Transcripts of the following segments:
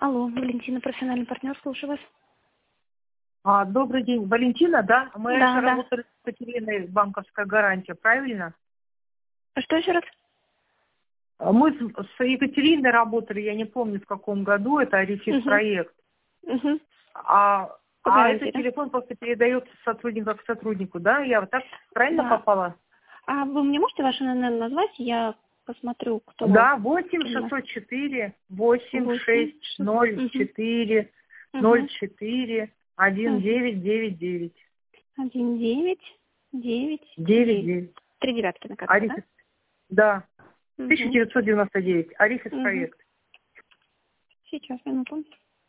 Алло, Валентина, профессиональный партнер, слушаю вас. Добрый день. Валентина, да? Мы Да, же да. работали с Екатериной, банковская гарантия, правильно? Что еще раз? Мы с Екатериной работали, я не помню в каком году, это Арифис проект. Угу. А Гарантия, этот да? телефон просто передается сотрудника к сотруднику, да? Я вот так правильно Да. попала? А вы мне можете ваше ННН назвать? Я посмотрю, кто... Да, 8 именно. 604 8 8, 6 6. 0 Угу. 4 0 Угу. 4 1 9 9 9 1, 9, 9, 9 9. 9. 3 девятки на конце, да? Арифис, да. Угу. 1999. Арифис Угу. проект. Сейчас, минуту.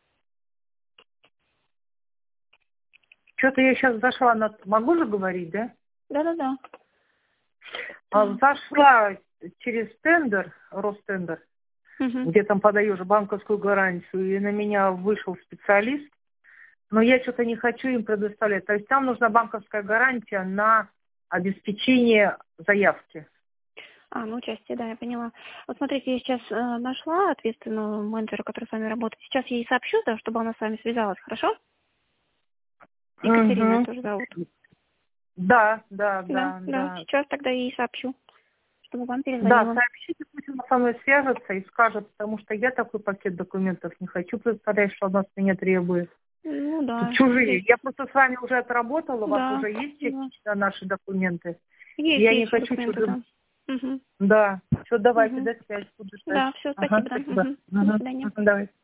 Что-то я сейчас зашла на... Могу же говорить, да? Да-да-да. Зашла через тендер, Ростендер, Угу. где там подаешь банковскую гарантию, и на меня вышел специалист, но я что-то не хочу им предоставлять. То есть там нужна банковская гарантия на обеспечение заявки. Ну, участие, да, я поняла. Вот смотрите, я сейчас нашла ответственного менеджера, который с вами работает. Сейчас я ей сообщу, да, чтобы она с вами связалась, хорошо? Екатерина Угу. тоже зовут. Да. Да. Сейчас тогда я ей сообщу, чтобы вам Да, перезвонила. сообщите, пусть она со мной свяжется и скажет, потому что я такой пакет документов не хочу представлять, что она с меня требует. Ну, да. Тут чужие. Есть. Я просто с вами уже отработала, у вас Да. уже есть Да. частично наши документы. Я не Есть хочу документы, чужим. да. Угу. Да. Все, давайте, Угу. до связи. Буду ждать. Да, все, Ага, спасибо, да. спасибо. Угу. До свидания. Давай.